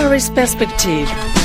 Paris Perspective.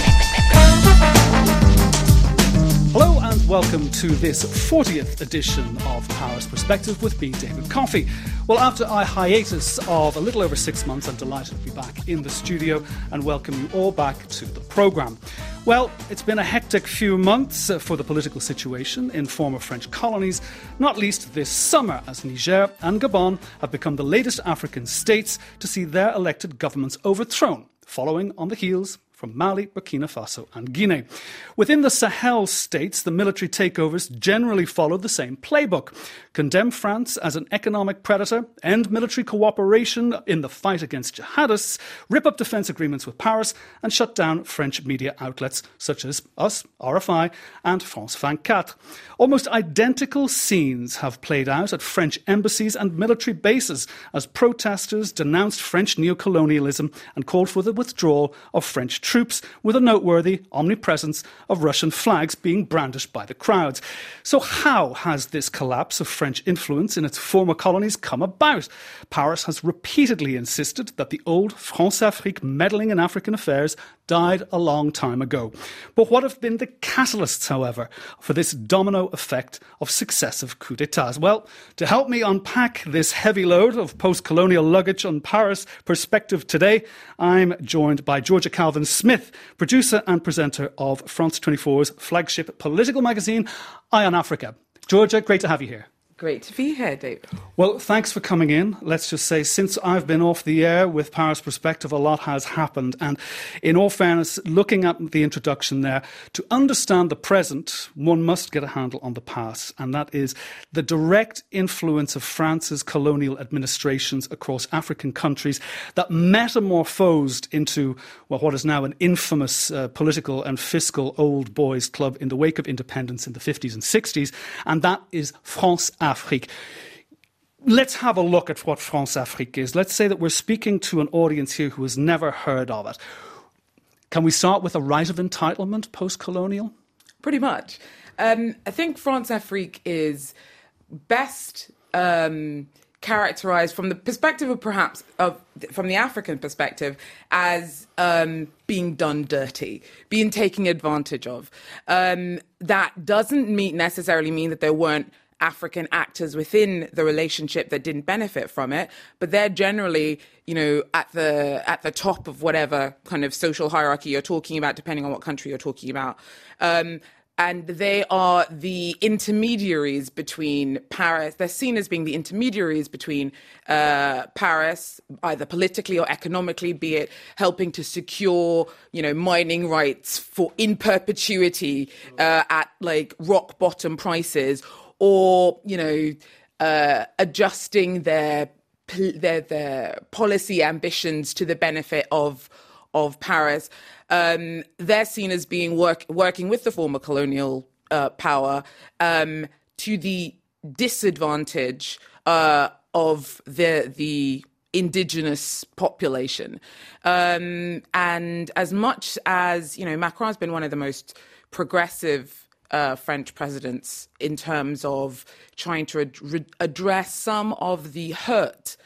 Hello and welcome to this 40th edition of Paris Perspective with me, David Coffey. Well, after a hiatus of a little over 6 months, I'm delighted to be back in the studio and welcome you all back to the programme. Well, it's been a hectic few months for the political situation in former French colonies, not least this summer as Niger and Gabon have become the latest African states to see their elected governments overthrown, following on the heels from Mali, Burkina Faso and Guinea. Within the Sahel states, the military takeovers generally followed the same playbook. Condemn France as an economic predator, end military cooperation in the fight against jihadists, rip up defence agreements with Paris and shut down French media outlets such as us, RFI and France 24. Almost identical scenes have played out at French embassies and military bases as protesters denounced French neocolonialism and called for the withdrawal of French troops, with a noteworthy omnipresence of Russian flags being brandished by the crowds. So how has this collapse of French influence in its former colonies come about? Paris has repeatedly insisted that the old France-Afrique meddling in African affairs died a long time ago. But what have been the catalysts, however, for this domino effect of successive coups d'etats? Well, to help me unpack this heavy load of post-colonial luggage on Paris Perspective today, I'm joined by Georgia Calvin-Smith, producer and presenter of France 24's flagship political magazine, Eye on Africa. Georgia, great to have you here. Great to be here, Dave. Well, thanks for coming in. Let's just say, since I've been off the air with Paris Perspective, a lot has happened. And in all fairness, looking at the introduction there, to understand the present, one must get a handle on the past. And that is the direct influence of France's colonial administrations across African countries that metamorphosed into, well, what is now an infamous political and fiscal old boys club in the wake of independence in the 50s and 60s. And that is France Afrique. Let's have a look at what France Afrique is. Let's say that we're speaking to an audience here who has never heard of it. Can we start with a right of entitlement post-colonial? Pretty much. I think France Afrique is best characterized from the perspective of from the African perspective as being done dirty, being taken advantage of. That doesn't necessarily mean that there weren't African actors within the relationship that didn't benefit from it, but they're generally, at the top of whatever kind of social hierarchy you're talking about, depending on what country you're talking about. And they are the intermediaries between Paris. They're seen as being the intermediaries between Paris, either politically or economically, be it helping to secure, mining rights in perpetuity at like rock bottom prices, or, adjusting their policy ambitions to the benefit of Paris. They're seen as being working with the former colonial power to the disadvantage of the indigenous population. And as much as, Macron's been one of the most progressive French presidents in terms of trying to address some of the hurt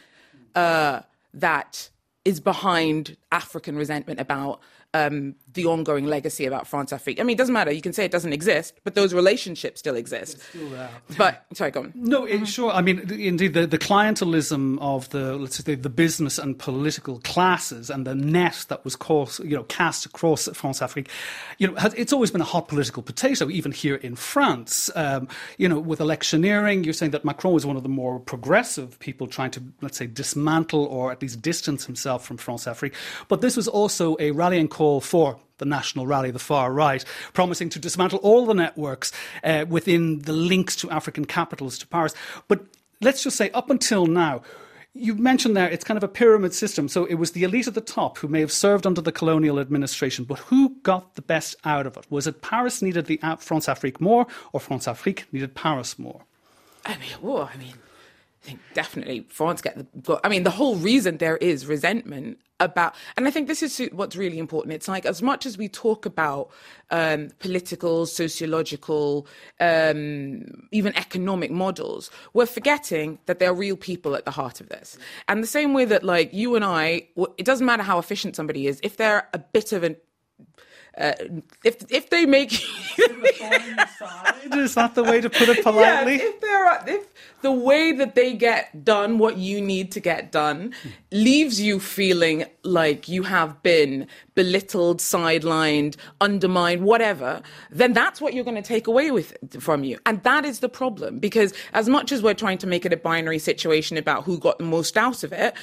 that is behind African resentment about the ongoing legacy about France Afrique. I mean, it doesn't matter. You can say it doesn't exist, but those relationships still exist. It's still there. But, sorry, go on. No, sure. I mean, indeed, the clientelism of the business and political classes and the net that was cast across France Afrique, it's always been a hot political potato, even here in France. With electioneering, you're saying that Macron was one of the more progressive people trying to, let's say, dismantle or at least distance himself from France Afrique. But this was also a rallying call for the National Rally, the far right, promising to dismantle all the networks within the links to African capitals, to Paris. But let's just say, up until now, you mentioned there it's kind of a pyramid system. So it was the elite at the top who may have served under the colonial administration, but who got the best out of it? Was it Paris needed the France Afrique more, or France Afrique needed Paris more? I think definitely France the whole reason there is resentment about, and I think this is what's really important. It's like, as much as we talk about political, sociological, even economic models, we're forgetting that there are real people at the heart of this. And the same way that, like, you and I, it doesn't matter how efficient somebody is, if they're a bit of an if they make is that the way to put it politely? If the way that they get done what you need to get done leaves you feeling like you have been belittled, sidelined, undermined, whatever, then that's what you're going to take away from you. And that is the problem, because as much as we're trying to make it a binary situation about who got the most out of it,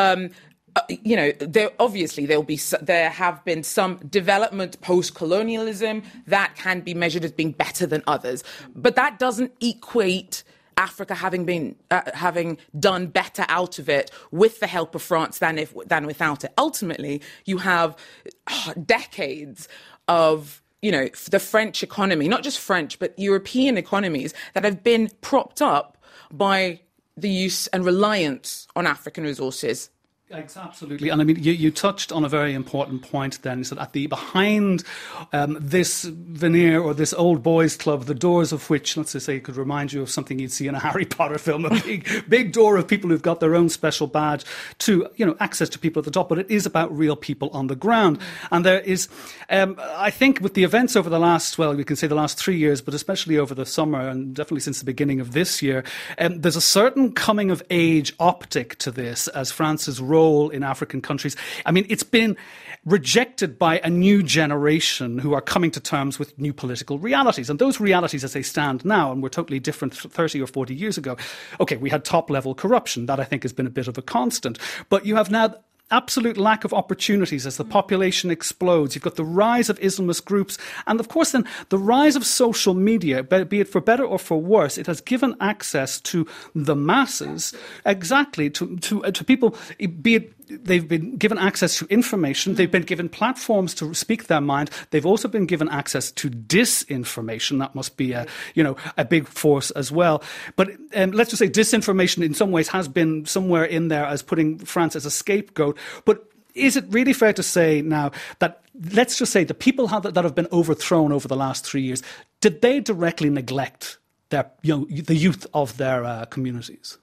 there have been some development post-colonialism that can be measured as being better than others, but that doesn't equate Africa having done better out of it with the help of France than without it. Ultimately, you have decades of the French economy, not just French, but European economies that have been propped up by the use and reliance on African resources. Absolutely. And I mean, you touched on a very important point then, is that behind this veneer or this old boys club, the doors of which, let's just say, could remind you of something you'd see in a Harry Potter film, a big door of people who've got their own special badge to, access to people at the top, but it is about real people on the ground. And there is, I think with the events over the last 3 years, but especially over the summer and definitely since the beginning of this year, there's a certain coming of age optic to this as France's role in African countries. I mean, it's been rejected by a new generation who are coming to terms with new political realities. And those realities as they stand now, and were totally different 30 or 40 years ago. Okay, we had top-level corruption. That, I think, has been a bit of a constant. But you have now absolute lack of opportunities as the population explodes. You've got the rise of Islamist groups. And, of course, then the rise of social media, be it for better or for worse, it has given access to the masses, exactly, to people, be it they've been given access to information. They've been given platforms to speak their mind. They've also been given access to disinformation. That must be a big force as well. But let's just say disinformation in some ways has been somewhere in there as putting France as a scapegoat. But is it really fair to say now that, let's just say, the people that have been overthrown over the last 3 years, did they directly neglect the youth of their communities?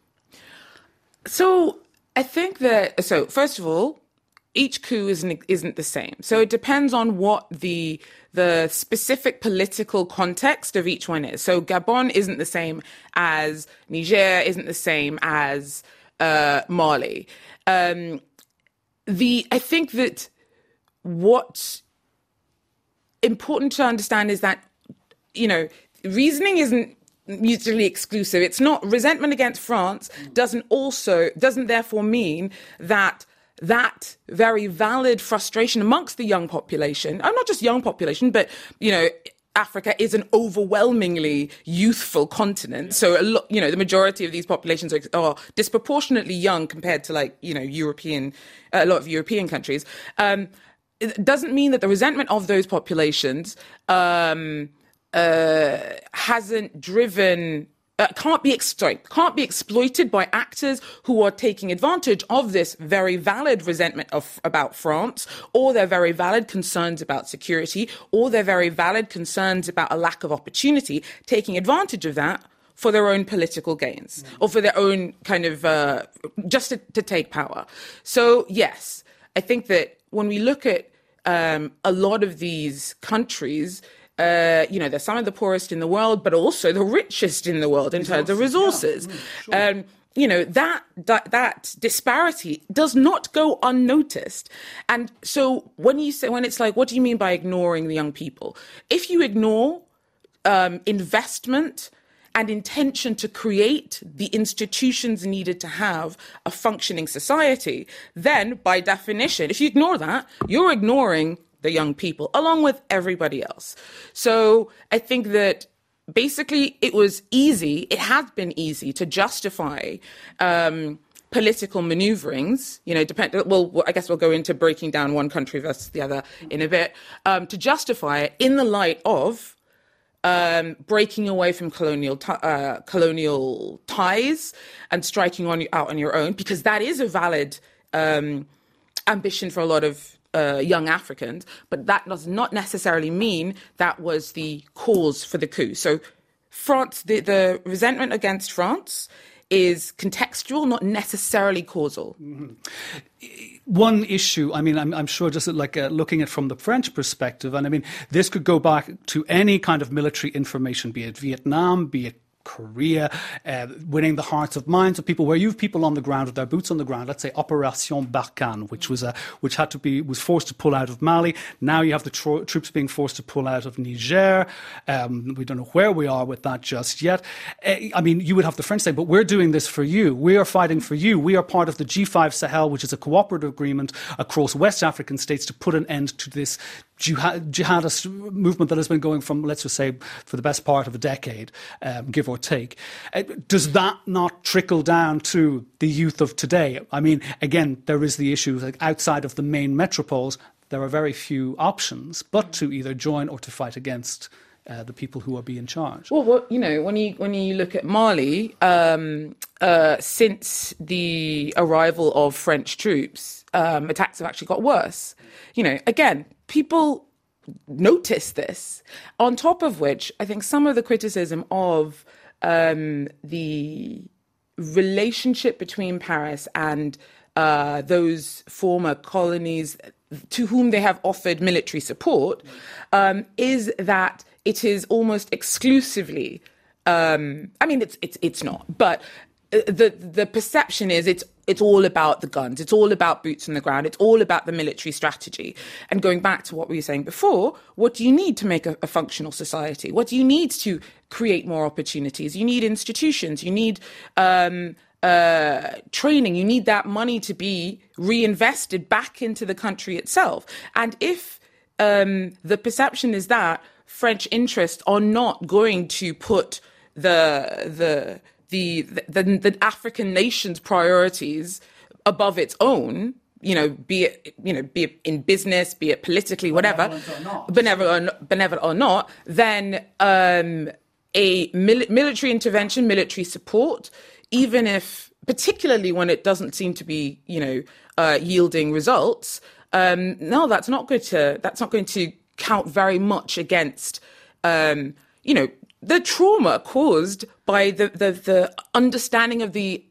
So I think that, first of all, each coup isn't the same. So it depends on what the specific political context of each one is. So Gabon isn't the same as Niger, isn't the same as Mali. I think that what's important to understand is that, reasoning isn't mutually exclusive. It's not, resentment against France doesn't therefore mean that very valid frustration amongst the young population, and not just young population, but, Africa is an overwhelmingly youthful continent. So, the majority of these populations are disproportionately young compared to, a lot of European countries. It doesn't mean that the resentment of those populations hasn't driven, can't be exploited by actors who are taking advantage of this very valid resentment about France, or their very valid concerns about security, or their very valid concerns about a lack of opportunity, taking advantage of that for their own political gains, or for their own kind of, just to take power. So, yes, I think that when we look at a lot of these countries, they're some of the poorest in the world, but also the richest in the world in terms of resources. Yeah, sure. That disparity does not go unnoticed. And so when it's like, what do you mean by ignoring the young people? If you ignore investment and intention to create the institutions needed to have a functioning society, then by definition, if you ignore that, you're ignoring the young people, along with everybody else. So I think that basically it has been easy to justify political maneuverings, I guess we'll go into breaking down one country versus the other in a bit, to justify it in the light of breaking away from colonial ties and striking out on your own, because that is a valid ambition for a lot of young Africans, but that does not necessarily mean that was the cause for the coup. So France, the resentment against France is contextual, not necessarily causal. Mm-hmm. One issue, I mean, I'm sure just like looking at it from the French perspective, and I mean, this could go back to any kind of military information, be it Vietnam, be it Korea, winning the hearts of minds of people, where you have people on the ground with their boots on the ground. Let's say Operation Barkhane, which was forced to pull out of Mali. Now you have the troops being forced to pull out of Niger. We don't know where we are with that just yet. I mean, you would have the French say, but we're doing this for you. We are fighting for you. We are part of the G5 Sahel, which is a cooperative agreement across West African states to put an end to this jihadist movement that has been going from, let's just say, for the best part of a decade, give or take. Does that not trickle down to the youth of today? I mean, again, there is the issue, like outside of the main metropoles, there are very few options but to either join or to fight against the people who are being charged. Well, you know, when you look at Mali, since the arrival of French troops, attacks have actually got worse. You know, again, people notice this. On top of which, I think some of the criticism of the relationship between Paris and those former colonies to whom they have offered military support is that it is almost exclusively. I mean, it's not, but the perception is it's all about the guns. It's all about boots on the ground. It's all about the military strategy. And going back to what we were saying before, what do you need to make a functional society? What do you need to create more opportunities? You need institutions. You need training. You need that money to be reinvested back into the country itself. And if the perception is that French interests are not going to put the African nation's priorities above its own, be it in business, be it politically, whatever, benevolent or not, then a military intervention, military support, even if, particularly when it doesn't seem to be, yielding results, no, that's not going to count very much against, the trauma caused by the understanding of the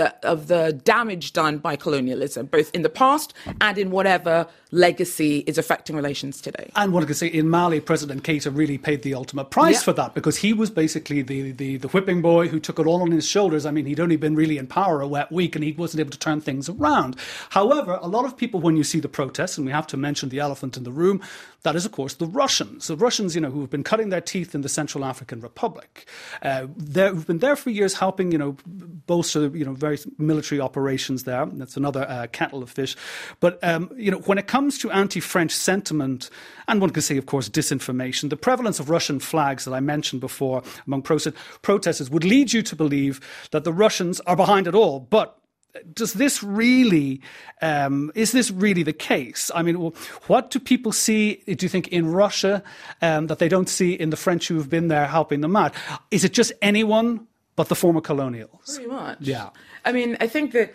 damage done by colonialism, both in the past and in whatever legacy is affecting relations today. And what I could say, in Mali, President Keita really paid the ultimate price for that, because he was basically the whipping boy who took it all on his shoulders. I mean, he'd only been really in power a wet week and he wasn't able to turn things around. However, a lot of people, when you see the protests, and we have to mention the elephant in the room, that is, of course, the Russians. The Russians, who have been cutting their teeth in the Central African Republic. Who've been there for years helping, bolster, various military operations there. That's another kettle of fish. But, when it comes to anti-French sentiment, and one could say, of course, disinformation, the prevalence of Russian flags that I mentioned before among protesters would lead you to believe that the Russians are behind it all. But does this really, is this really the case? I mean, what do people see, do you think, in Russia that they don't see in the French who have been there helping them out? Is it just anyone but the former colonials? Pretty much. Yeah. I mean, I think that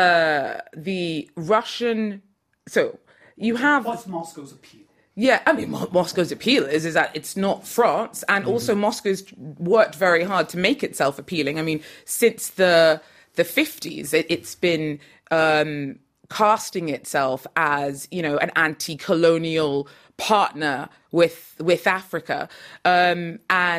the Russian... So you have... What's Moscow's appeal? Yeah, I mean, Moscow's appeal is that it's not France, and also Moscow's worked very hard to make itself appealing. I mean, since the 50s, it's been casting itself as, an anti-colonial partner with Africa. There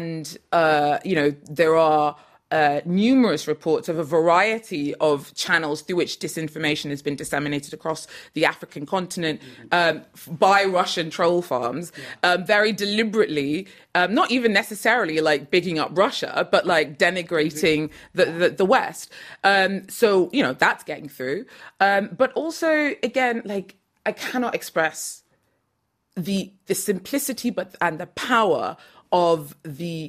are numerous reports of a variety of channels through which disinformation has been disseminated across the African continent by Russian troll farms, very deliberately, not even necessarily like bigging up Russia, but like denigrating the West. So, that's getting through. But also, again, like, I cannot express the simplicity and the power of the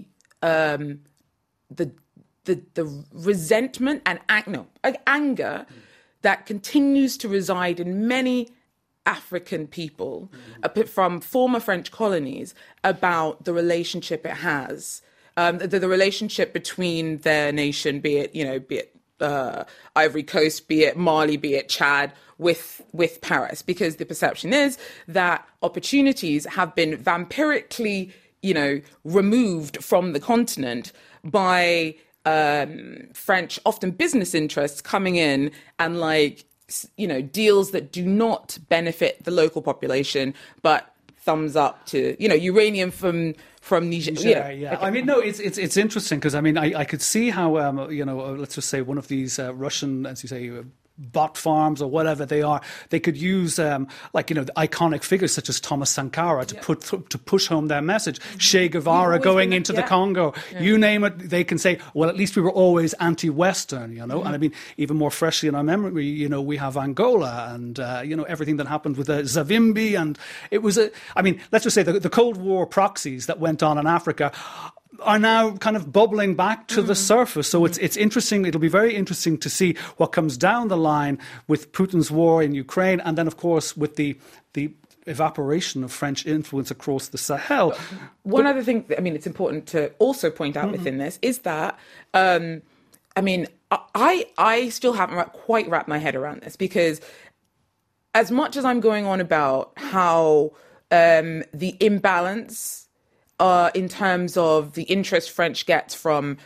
resentment and anger that continues to reside in many African people from former French colonies about the relationship it has, the relationship between their nation, be it Ivory Coast, be it Mali, be it Chad, with Paris, because the perception is that opportunities have been vampirically, removed from the continent by French, often business interests coming in and deals that do not benefit the local population, but thumbs up to, uranium from Niger. Yeah. I mean, no, it's interesting because, I mean, I could see how, let's just say one of these Russian, as you say, bot farms or whatever they are, they could use the iconic figures such as Thomas Sankara to push home their message. Che Guevara going into the Congo, you name it, they can say, well, at least we were always anti-Western, And I mean, even more freshly in our memory, we have Angola and everything that happened with Zavimbi, and it was let's just say the Cold War proxies that went on in Africa are now kind of bubbling back to the surface. So it's interesting. It'll be very interesting to see what comes down the line with Putin's war in Ukraine, and then, of course, with the evaporation of French influence across the Sahel. One other thing, it's important to also point out within this is that, I still haven't quite wrapped my head around this, because as much as I'm going on about how the imbalance in terms of the interest France gets from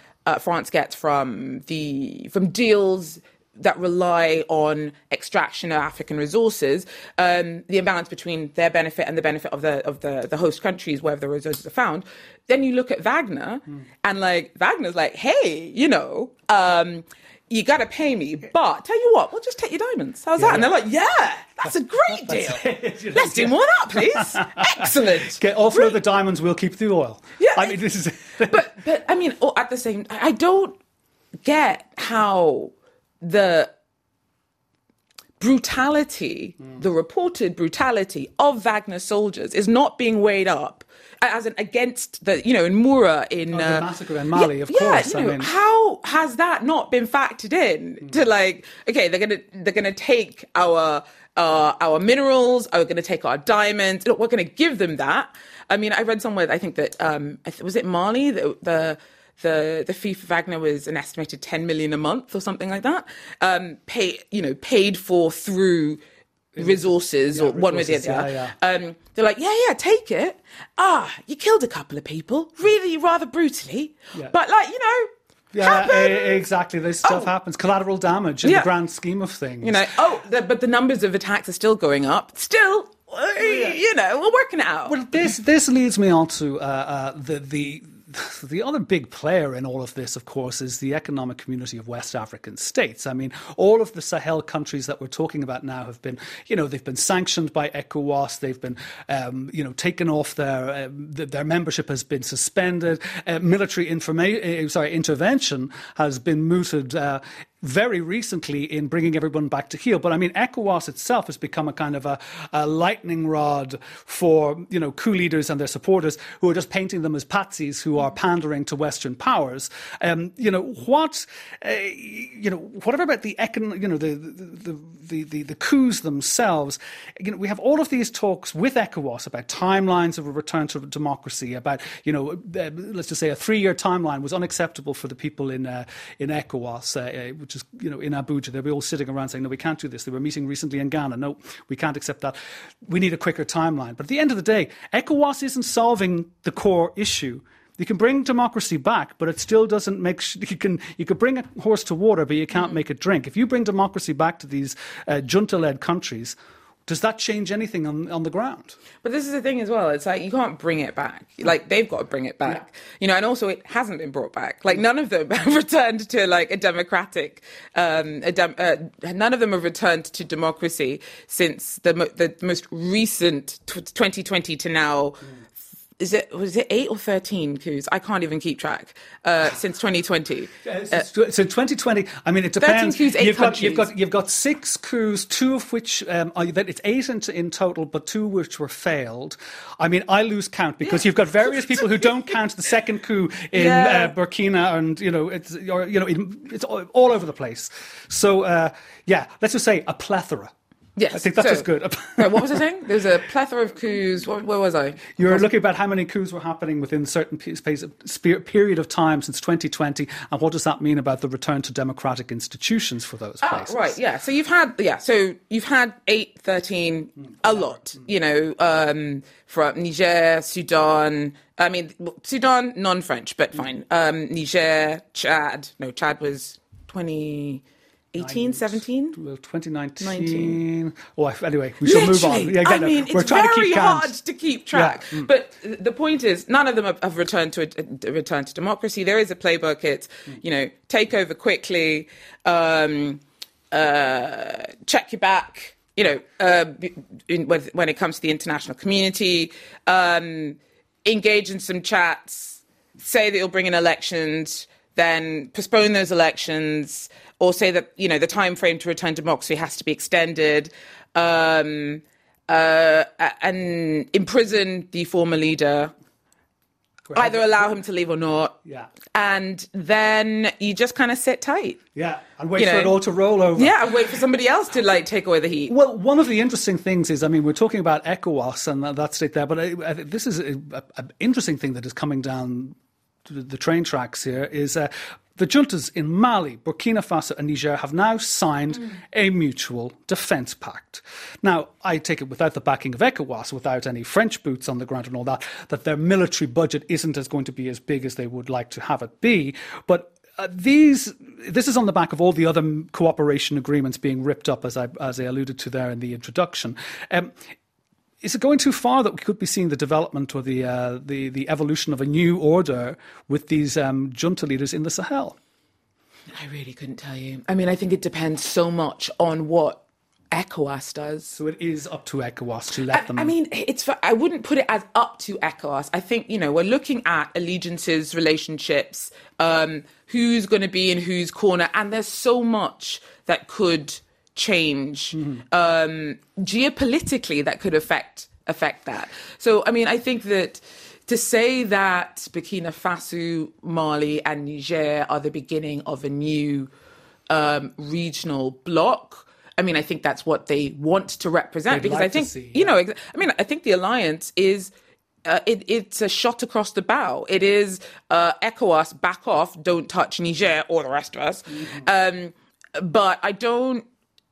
deals that rely on extraction of African resources, the imbalance between their benefit and the benefit of the host countries wherever the resources are found. Then you look at Wagner, and Wagner's like, hey, you got to pay me, but tell you what, we'll just take your diamonds. How's that? And they're like, yeah, that's a great deal. Let's do more of that, please. Excellent. Offload the diamonds, we'll keep the oil. Yeah. This is... but at the same time, I don't get how the brutality, the reported brutality of Wagner soldiers is not being weighed up as against the, in Mura, in the massacre in Mali, of course. How has that not been factored in to okay, they're gonna take our minerals, are going to take our diamonds. We're going to give them that. I mean, I read somewhere, I think that was it Mali, the fee for Wagner was an estimated 10 million a month or something like that. Paid for through resources or one way or the other. They're like, yeah, take it. You killed a couple of people, really rather brutally, but exactly. This stuff happens. Collateral damage in the grand scheme of things. But the numbers of attacks are still going up. Still, we're working it out. Well, this leads me on to the other big player in all of this, of course, is the Economic Community of West African States. I mean, all of the Sahel countries that we're talking about now have been, they've been sanctioned by ECOWAS. They've been, taken off their membership has been suspended. Military intervention has been mooted very recently in bringing everyone back to heel. But I mean, ECOWAS itself has become a kind of a lightning rod for, coup leaders and their supporters who are just painting them as patsies who are pandering to Western powers. Whatever about the coups themselves, we have all of these talks with ECOWAS about timelines of a return to democracy, about, let's just say a 3-year timeline was unacceptable for the people in ECOWAS, which is, in Abuja. They were all sitting around saying, no, we can't do this. They were meeting recently in Ghana. No, we can't accept that. We need a quicker timeline. But at the end of the day, ECOWAS isn't solving the core issue. You can bring democracy back, but it still doesn't you could bring a horse to water, but you can't make it drink. If you bring democracy back to these junta-led countries, does that change anything on the ground? But this is the thing as well. It's like you can't bring it back. They've got to bring it back. Yeah. And also it hasn't been brought back. None of them have returned to a democratic. None of them have returned to democracy since the most recent 2020 to now. Was it 8 or 13 coups? I can't even keep track. Since 2020. So 2020. I mean, it depends. 13 coups, 8 you've got 6 coups, 2 of which it's 8 in total, but 2 which were failed. I mean, I lose count because you've got various people who don't count the second coup in Burkina, and it's all over the place. So let's just say a plethora. Yes. I think that's just good. What was I saying? There's a plethora of coups. Where was I? You were looking about how many coups were happening within a certain period of time since 2020, and what does that mean about the return to democratic institutions for those places? Right, yeah. So you've had 8, 13, a lot, from Niger, Sudan. I mean, Sudan, non-French, but fine. Niger, Chad. No, Chad was 2018, 17? Well, 2019. 19. Oh, anyway, we shall move on. Yeah, it's very hard to keep track. Yeah. But the point is, none of them have returned to democracy. There is a playbook. It's, take over quickly, check your back, when it comes to the international community, engage in some chats, say that you'll bring in elections, then postpone those elections, or say that, the time frame to return democracy has to be extended, and imprison the former leader, either allow him to leave or not. Yeah. And then you just kind of sit tight. Yeah, and wait for it all to roll over. Yeah, and wait for somebody else to take away the heat. Well, one of the interesting things is, we're talking about ECOWAS and that state there, but this is an interesting thing that is coming down the train tracks here is the juntas in Mali, Burkina Faso and Niger have now signed a mutual defence pact. Now, I take it without the backing of ECOWAS, without any French boots on the ground and all that their military budget isn't going to be as big as they would like to have it be. But this is on the back of all the other cooperation agreements being ripped up, as I alluded to there in the introduction. Is it going too far that we could be seeing the development or the evolution of a new order with these junta leaders in the Sahel? I really couldn't tell you. I think it depends so much on what ECOWAS does. So it is up to ECOWAS to let them... I wouldn't put it as up to ECOWAS. I think, we're looking at allegiances, relationships, who's going to be in whose corner, and there's so much that could change geopolitically that could affect that. So, I think that to say that Burkina Faso, Mali and Niger are the beginning of a new regional bloc, I think that's what they want to represent. Because I think, I think the alliance is... it's a shot across the bow. It is ECOWAS, back off, don't touch Niger or the rest of us. But I don't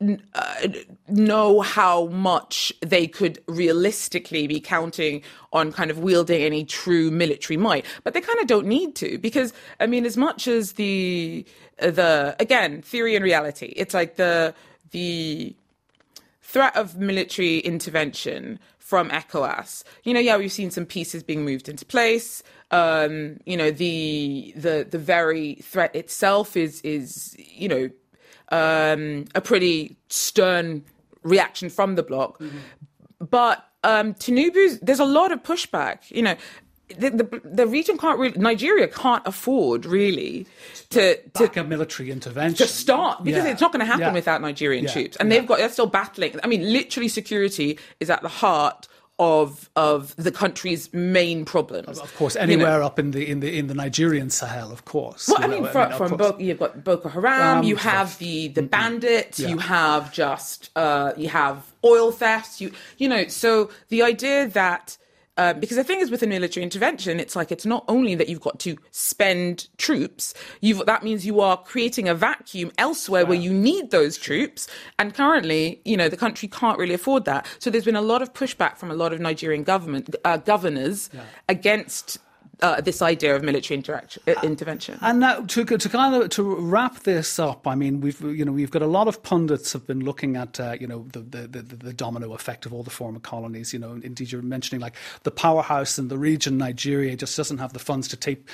know how much they could realistically be counting on kind of wielding any true military might, but they kind of don't need to, because as much as the again, theory and reality, it's like the threat of military intervention from ECOWAS. We've seen some pieces being moved into place. The very threat itself is a pretty stern reaction from the bloc. But Tinubu's, there's a lot of pushback. The region can't really, Nigeria can't afford really to a military intervention to start, because it's not going to happen without Nigerian troops, and they're still battling. Literally, security is at the heart of the country's main problems. Of course, anywhere up in the Nigerian Sahel, of course. Well, you've got Boko Haram, you have the bandits, you have you have oil thefts, so the idea that because the thing is, with a military intervention, it's not only that you've got to spend troops, that means you are creating a vacuum elsewhere where you need those troops. And currently, the country can't really afford that. So there's been a lot of pushback from a lot of Nigerian governors against this idea of military intervention. And now to wrap this up, we've got a lot of pundits have been looking at the domino effect of all the former colonies. Indeed, you're mentioning the powerhouse in the region, Nigeria, just doesn't have the funds to take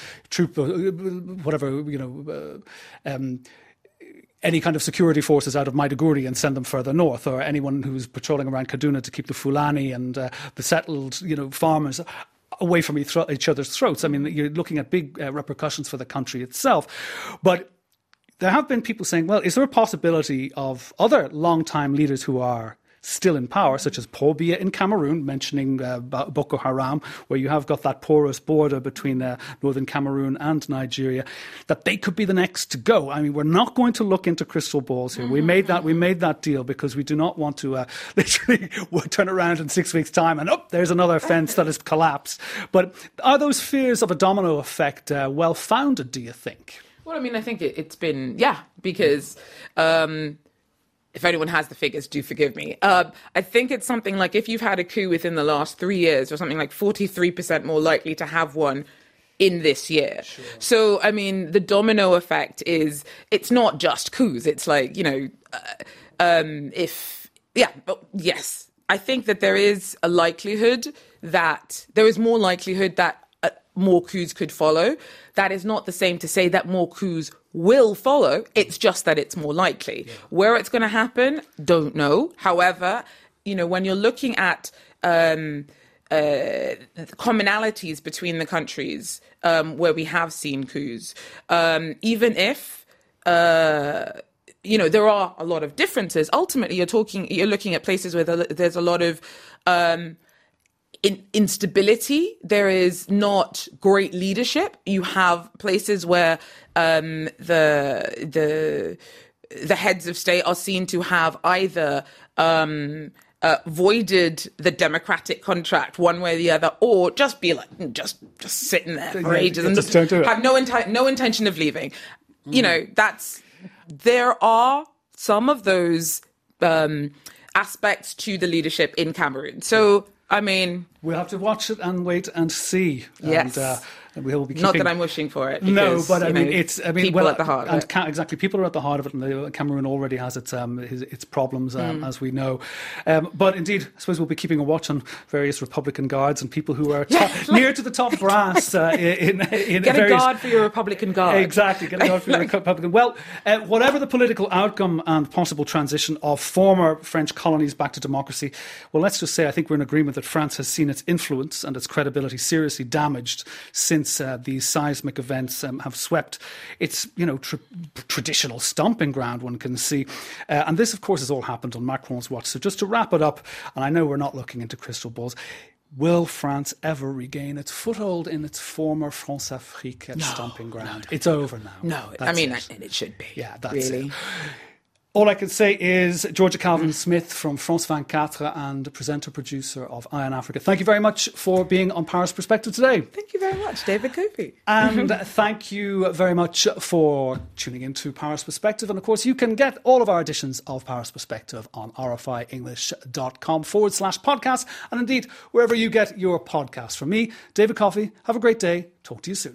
any kind of security forces out of Maiduguri and send them further north, or anyone who's patrolling around Kaduna to keep the Fulani and the settled farmers away from each other's throats. You're looking at big repercussions for the country itself. But there have been people saying, well, is there a possibility of other long-time leaders who are still in power, such as Paul Biya in Cameroon, mentioning Boko Haram, where you have got that porous border between northern Cameroon and Nigeria, that they could be the next to go. I mean, we're not going to look into crystal balls here. We made that deal because we do not want to literally turn around in 6 weeks' time and there's another fence that has collapsed. But are those fears of a domino effect well-founded, do you think? Well, I mean, I think it's been, because if anyone has the figures, do forgive me. I think it's something like if you've had a coup within the last 3 years, or something like 43% more likely to have one in this year. Sure. So, I mean, the domino effect it's not just coups. It's like, yes, I think that there is more likelihood that more coups could follow. That is not the same to say that more coups will follow. It's just that it's more likely. Yeah. Where it's going to happen, don't know. However, when you're looking at commonalities between the countries where we have seen coups, even if there are a lot of differences, ultimately you're looking at places where there's a lot of instability. There is not great leadership. You have places where the heads of state are seen to have either voided the democratic contract one way or the other, or just be like just sitting there for ages and just have no intention of leaving. There are some of those aspects to the leadership in Cameroon. So, I mean, we'll have to watch it and wait and see. Yes. And we'll be keeping... Not that I'm wishing for it. No, Because, but people at the heart. And exactly, people are at the heart of it, and Cameroon already has its problems, as we know. But indeed, I suppose we'll be keeping a watch on various Republican guards and people who are near to the top brass. In get a guard for your Republican guard. Exactly, get a guard for your Republican. Well, whatever the political outcome and possible transition of former French colonies back to democracy, well, let's just say I think we're in agreement that France has seen its influence and its credibility seriously damaged since these seismic events have swept its, traditional stomping ground, one can see. And this, of course, has all happened on Macron's watch. So just to wrap it up, and I know we're not looking into crystal balls, will France ever regain its foothold in its former France-Afrique stomping ground? No. It's over now. No, and it should be. Yeah, that's really. it. All I can say is Georgia Calvin-Smith from France 24 and presenter-producer of Eye on Africa. Thank you very much for being on Paris Perspective today. Thank you very much, David Kofi. And thank you very much for tuning into Paris Perspective. And of course, you can get all of our editions of Paris Perspective on rfienglish.com/podcast. And indeed, wherever you get your podcasts. From me, David Coffey, have a great day. Talk to you soon.